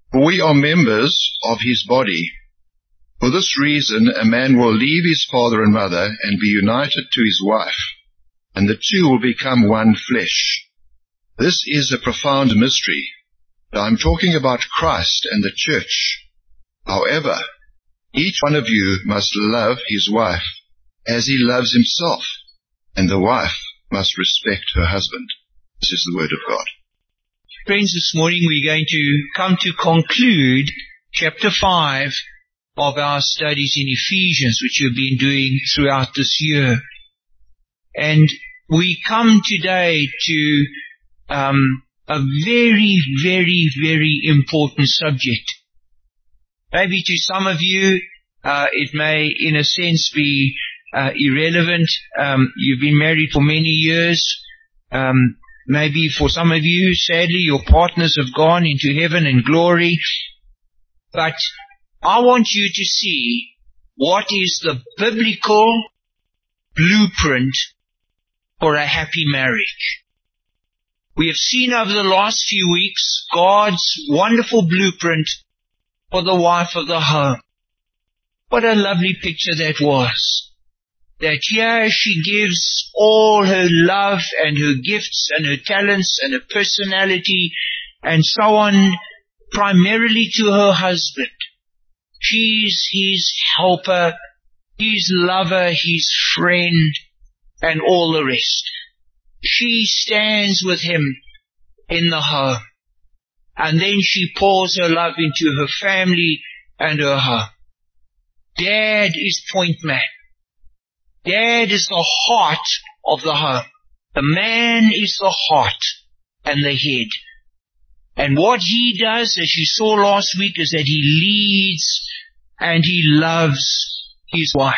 For we are members of his body. For this reason, a man will leave his father and mother and be united to his wife, and the two will become one flesh. This is a profound mystery. Now I'm talking about Christ and the church. However, each one of you must love his wife as he loves himself, and the wife must respect her husband. This is the word of God. Friends, this morning we're going to come to conclude chapter 5 of our studies in Ephesians, which we've been doing throughout this year. And we come today to a very, very, very important subject. Maybe to some of you, it may, in a sense, be irrelevant. You've been married for many years. Maybe for some of you, sadly, your partners have gone into heaven and glory. But I want you to see what is the biblical blueprint for a happy marriage. We have seen over the last few weeks God's wonderful blueprint for the wife of the home. What a lovely picture that was. That here she gives all her love and her gifts and her talents and her personality and so on, primarily to her husband. She's his helper, his lover, his friend, and all the rest. She stands with him in the home. And then she pours her love into her family and her home. Dad is point man. Dad is the heart of the home. The man is the heart and the head. And what he does, as you saw last week, is that he leads and he loves his wife.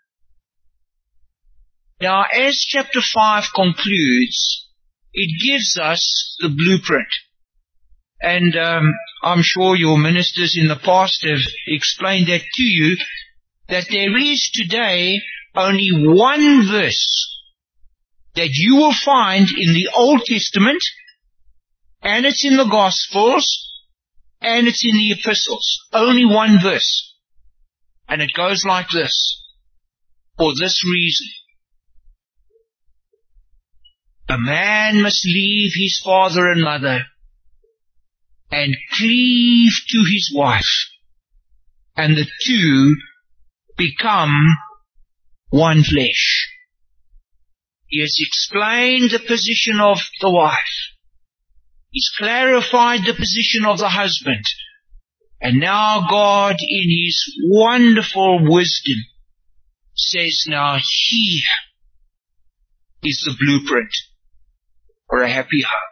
Now, as chapter 5 concludes, it gives us the blueprint. And I'm sure your ministers in the past have explained that to you, that there is today only one verse that you will find in the Old Testament, and it's in the Gospels, and it's in the Epistles. Only one verse. And it goes like this. For this reason, a man must leave his father and mother and cleave to his wife, and the two become one flesh. He has explained the position of the wife. He's clarified the position of the husband. And now God, in his wonderful wisdom, says, now here is the blueprint for a happy home.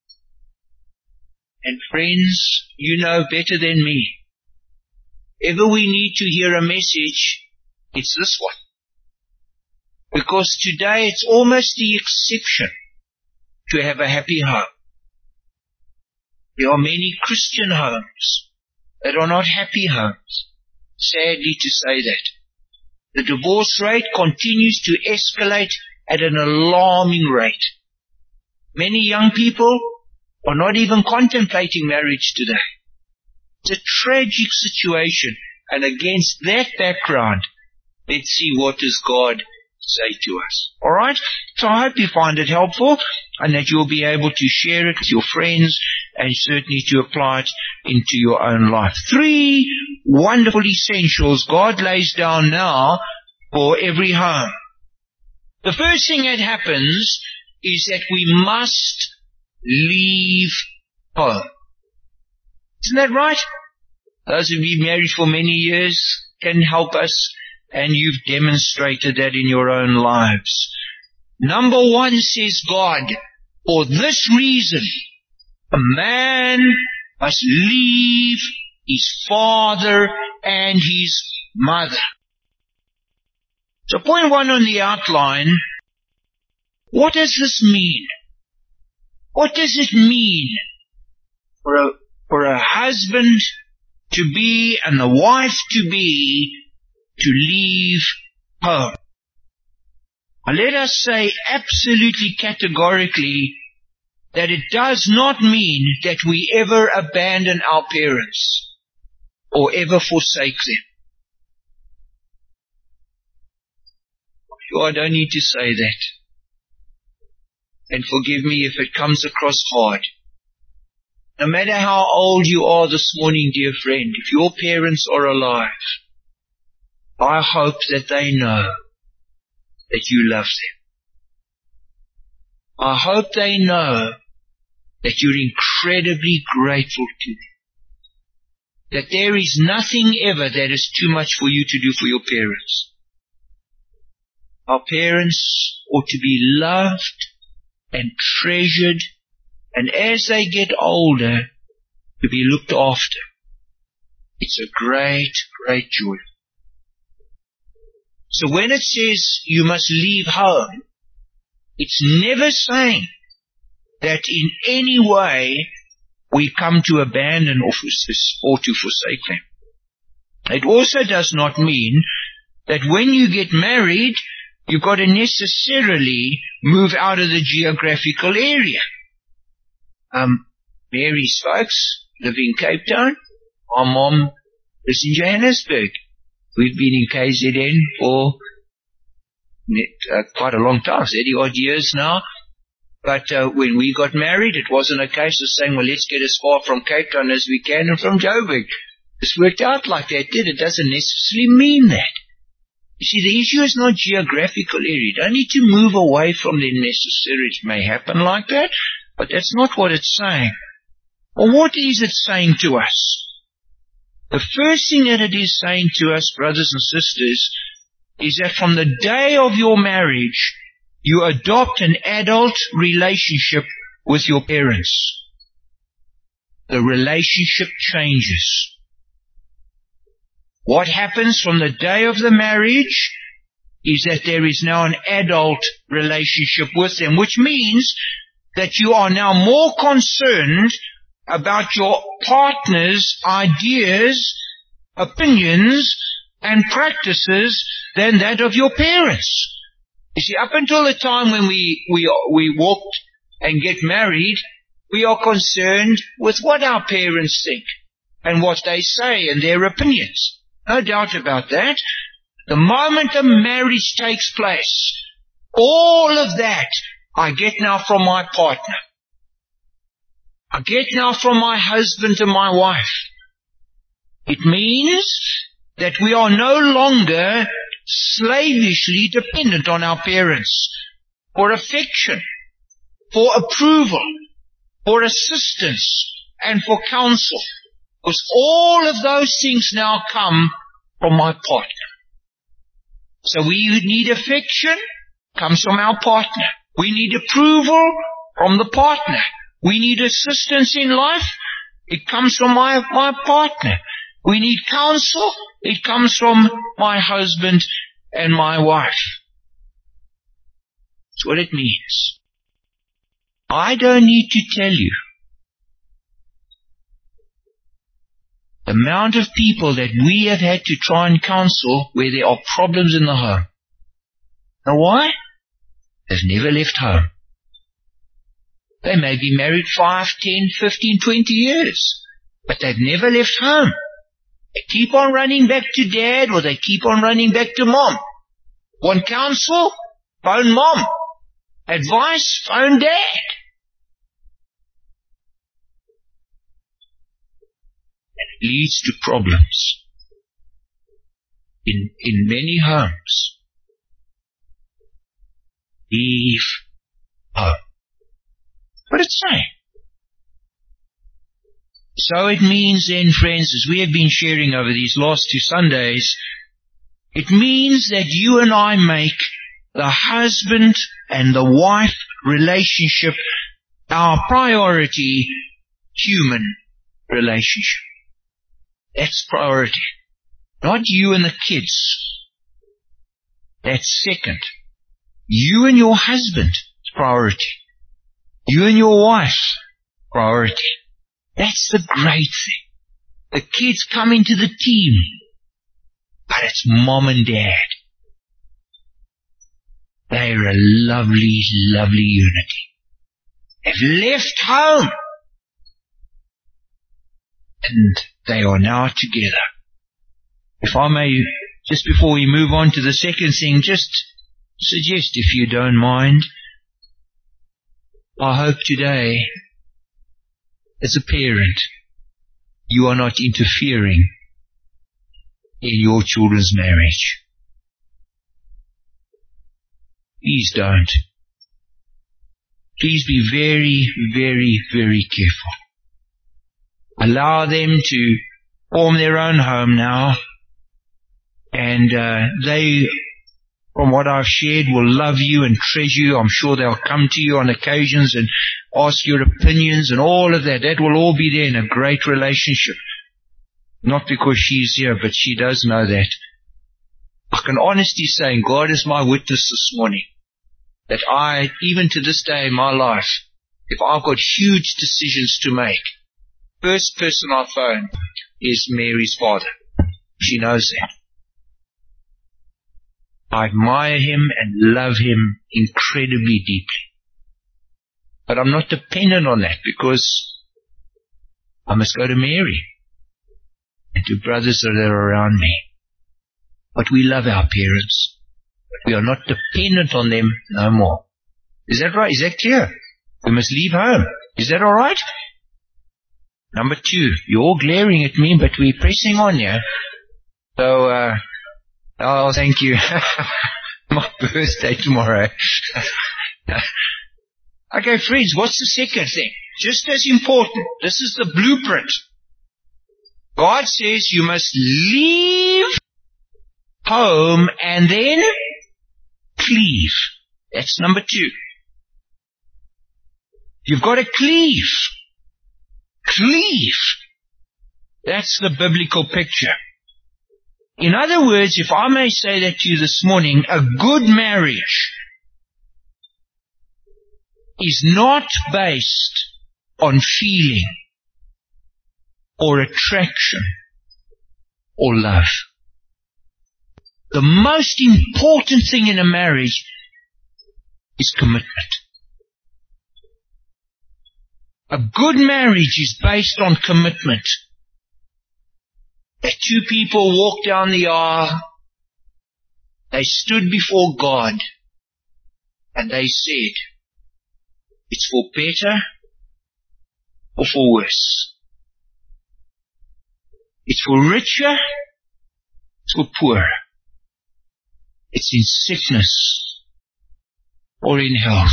And friends, you know better than me, ever we need to hear a message, it's this one. Because today it's almost the exception to have a happy home. There are many Christian homes that are not happy homes. Sadly to say that. The divorce rate continues to escalate at an alarming rate. Many young people are not even contemplating marriage today. It's a tragic situation, and against that background, let's see what does God say to us. Alright? So I hope you find it helpful and that you'll be able to share it with your friends and certainly to apply it into your own life. 3 wonderful essentials God lays down now for every home. The first thing that happens is that we must leave home. Isn't that right? Those of you married for many years can help us, and you've demonstrated that in your own lives. Number 1 says God, for this reason, a man must leave his father and his mother. So point 1 on the outline, what does this mean? What does it mean for a husband to be and the wife to be to leave home? Let us say absolutely categorically, that it does not mean that we ever abandon our parents or ever forsake them. I don't need to say that. And forgive me if it comes across hard. No matter how old you are this morning, dear friend, if your parents are alive, I hope that they know that you love them. I hope they know that you're incredibly grateful to them. That there is nothing ever that is too much for you to do for your parents. Our parents ought to be loved and treasured, and as they get older, to be looked after. It's a great, great joy. So when it says you must leave home, it's never saying that in any way we come to abandon or to forsake them. It also does not mean that when you get married, you've got to necessarily move out of the geographical area. Mary's folks live in Cape Town. Our mom lives in Johannesburg. We've been in KZN for quite a long time, 30 odd years now. But when we got married, it wasn't a case of saying, well, let's get as far from Cape Town as we can and from Joburg. It's worked out like that, did it? It doesn't necessarily mean that. You see, the issue is not geographical area. You don't need to move away from them necessarily. It may happen like that, but that's not what it's saying. Well, what is it saying to us? The first thing that it is saying to us, brothers and sisters, is that from the day of your marriage, you adopt an adult relationship with your parents. The relationship changes. What happens from the day of the marriage is that there is now an adult relationship with them, which means that you are now more concerned about your partner's ideas, opinions, and practices than that of your parents. You see, up until the time when we walked and get married, we are concerned with what our parents think and what they say and their opinions. No doubt about that. The moment a marriage takes place, all of that I get now from my partner. I get now from my husband and my wife. It means that we are no longer slavishly dependent on our parents for affection, for approval, for assistance, and for counsel. Because all of those things now come from my partner. So we need affection, comes from our partner. We need approval from the partner. We need assistance in life, it comes from my partner. We need counsel, it comes from my husband and my wife. That's what it means. I don't need to tell you the amount of people that we have had to try and counsel where there are problems in the home. Now why? They've never left home. They may be married 5, 10, 15, 20 years, but they've never left home. They keep on running back to dad, or they keep on running back to mom. Want counsel? Phone mom. Advice? Phone dad. And it leads to problems in many homes. Leave home. What it's saying. So it means then, friends, as we have been sharing over these last 2 Sundays, it means that you and I make the husband and the wife relationship our priority human relationship. That's priority. Not you and the kids. That's second. You and your husband is priority. You and your wife, priority. That's the great thing. The kids come into the team, but it's mom and dad. They're a lovely, lovely unity. have left home. And they are now together. If I may, just before we move on to the second thing, just suggest, if you don't mind, I hope today, as a parent, you are not interfering in your children's marriage. Please don't. Please be very, very, very careful. Allow them to form their own home now, and they, from what I've shared, will love you and treasure you. I'm sure they'll come to you on occasions and ask your opinions and all of that. That will all be there in a great relationship. Not because she's here, but she does know that. I can honestly say, and God is my witness this morning, that I, even to this day in my life, if I've got huge decisions to make, first person I phone is Mary's father. She knows that. I admire him and love him incredibly deeply. But I'm not dependent on that, because I must go to Mary and to brothers that are around me. But we love our parents. But we are not dependent on them no more. Is that right? Is that clear? We must leave home. Is that all right? Number 2, you're all glaring at me, but we're pressing on here. So, oh, thank you. My birthday tomorrow. Okay, friends, what's the second thing? Just as important. This is the blueprint. God says you must leave home and then cleave. That's number 2. You've got to cleave. Cleave. That's the biblical picture. In other words, if I may say that to you this morning, a good marriage is not based on feeling or attraction or love. The most important thing in a marriage is commitment. A good marriage is based on commitment. That 2 people walked down the aisle, they stood before God, and they said, it's for better or for worse. It's for richer, it's for poorer. It's in sickness or in health.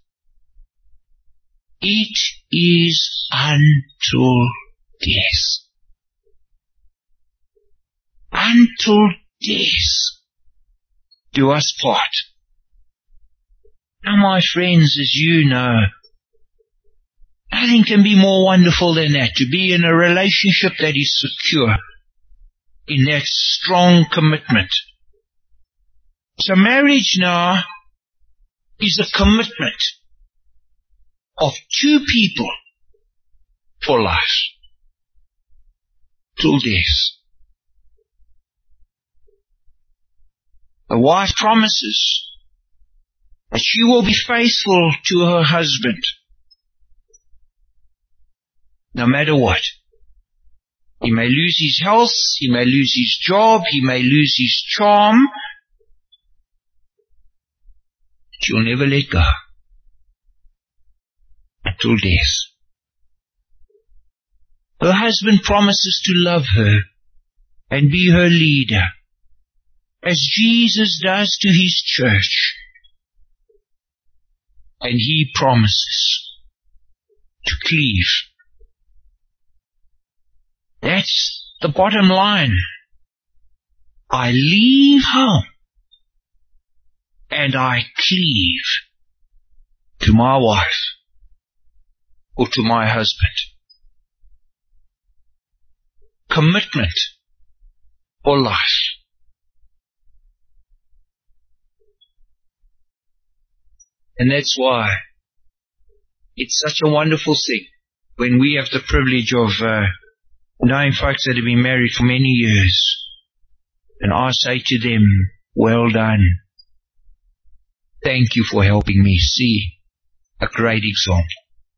It is until death. Until death do us part. Now, my friends, as you know, nothing can be more wonderful than that, to be in a relationship that is secure, in that strong commitment. So marriage now is a commitment of 2 people for life, till death. A wife promises that she will be faithful to her husband, no matter what. He may lose his health, he may lose his job, he may lose his charm. She'll never let go until death. Her husband promises to love her and be her leader, as Jesus does to his church. And he promises to cleave. That's the bottom line. I leave home and I cleave to my wife or to my husband. Commitment for life. And that's why it's such a wonderful thing when we have the privilege of knowing folks that have been married for many years. And I say to them, well done. Thank you for helping me see a great example.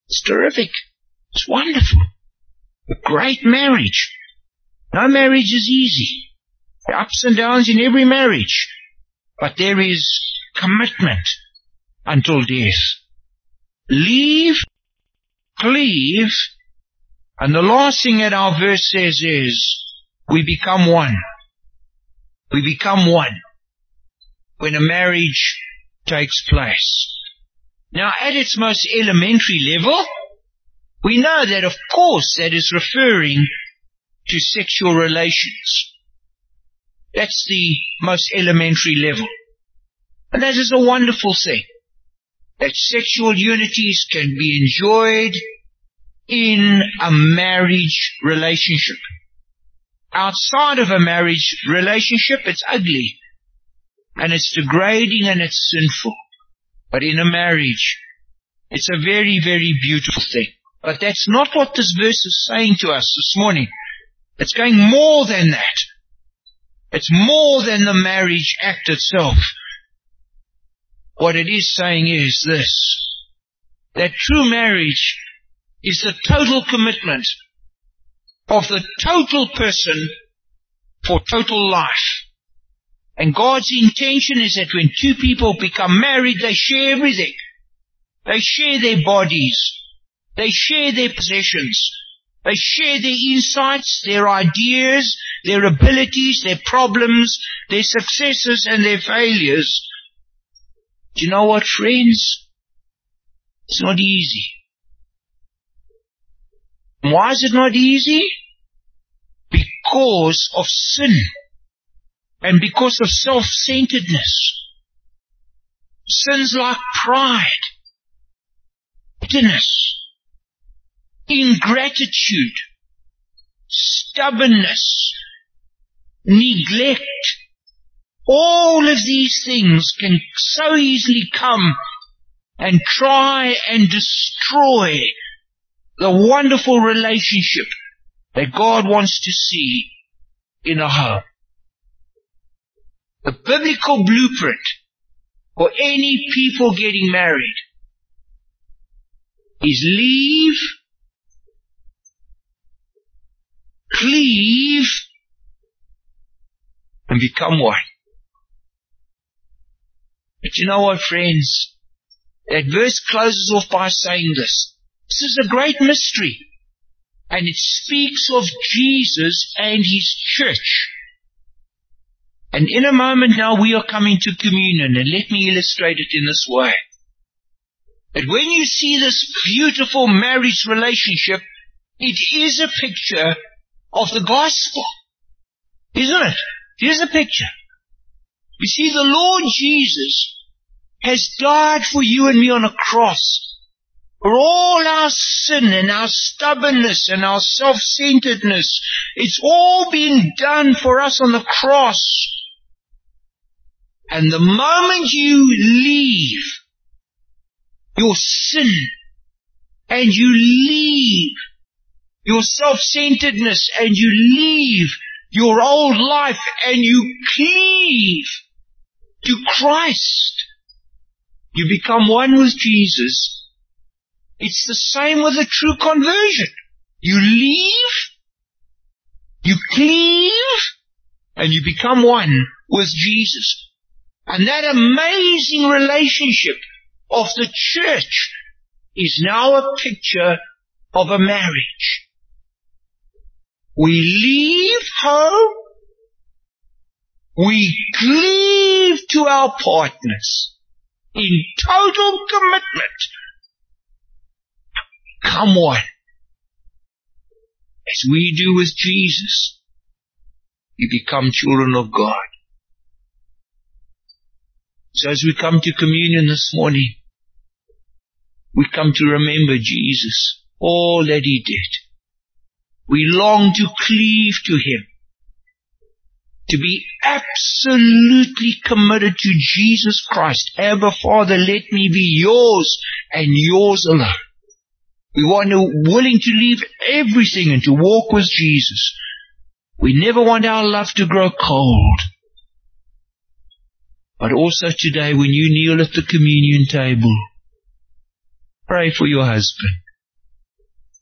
It's terrific. It's wonderful. A great marriage. No marriage is easy. There are ups and downs in every marriage. But there is commitment until death. Leave, cleave, and the last thing that our verse says is, we become one. We become one when a marriage takes place. Now, at its most elementary level, we know that, of course, that is referring to sexual relations. That's the most elementary level. And that is a wonderful thing, that sexual unities can be enjoyed in a marriage relationship. Outside of a marriage relationship, it's ugly, and it's degrading, and it's sinful. But in a marriage, it's a very, very beautiful thing. But that's not what this verse is saying to us this morning. It's going more than that. It's more than the marriage act itself. What it is saying is this, that true marriage is the total commitment of the total person for total life. And God's intention is that when two people become married, they share everything. They share their bodies. They share their possessions. They share their insights, their ideas, their abilities, their problems, their successes and their failures. Do you know what, friends? It's not easy. Why is it not easy? Because of sin. And because of self-centeredness. Sins like pride, bitterness, ingratitude, stubbornness, neglect. All of these things can so easily come and try and destroy the wonderful relationship that God wants to see in a home. The biblical blueprint for any people getting married is leave, cleave, and become one. But you know what, friends? That verse closes off by saying this. This is a great mystery. And it speaks of Jesus and His church. And in a moment now we are coming to communion, and let me illustrate it in this way. That when you see this beautiful marriage relationship, it is a picture of the gospel. Isn't it? It is a picture. You see, the Lord Jesus has died for you and me on a cross. For all our sin and our stubbornness and our self-centeredness, it's all been done for us on the cross. And the moment you leave your sin and you leave your self-centeredness and you leave your old life and you cleave to Christ, you become one with Jesus. It's the same with a true conversion. You leave, you cleave, and you become one with Jesus. And that amazing relationship of the church is now a picture of a marriage. We leave home, we cleave to our partners in total commitment. Come one. As we do with Jesus, we become children of God. So as we come to communion this morning, we come to remember Jesus, all that He did. We long to cleave to Him, to be absolutely committed to Jesus Christ. Abba, Father, let me be yours and yours alone. We want to, willing to leave everything and to walk with Jesus. We never want our love to grow cold. But also today, when you kneel at the communion table, pray for your husband.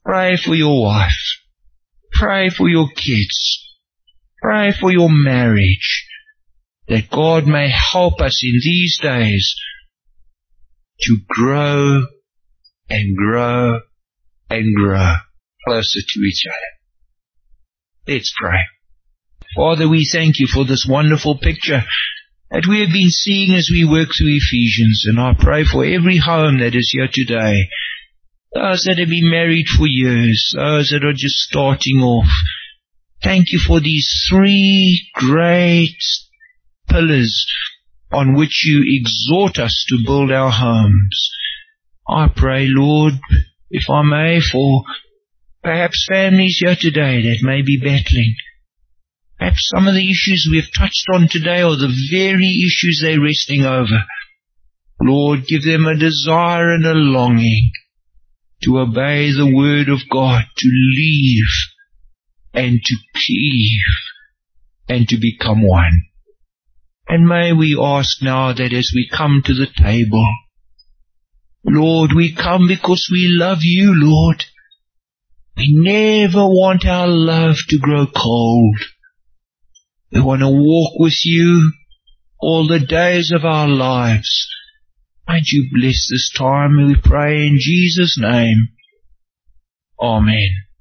Pray for your wife. Pray for your kids. Pray for your marriage, that God may help us in these days to grow and grow and grow closer to each other. Let's pray. Father, we thank you for this wonderful picture that we have been seeing as we work through Ephesians, and I pray for every home that is here today, those that have been married for years, those that are just starting off. Thank you for these three great pillars on which you exhort us to build our homes. I pray, Lord, if I may, for perhaps families here today that may be battling. Perhaps some of the issues we have touched on today are the very issues they're wrestling over. Lord, give them a desire and a longing to obey the word of God, to leave and to cleave and to become one. And may we ask now that as we come to the table, Lord, we come because we love you, Lord. We never want our love to grow cold. We want to walk with you all the days of our lives. Might you bless this time, we pray in Jesus' name. Amen.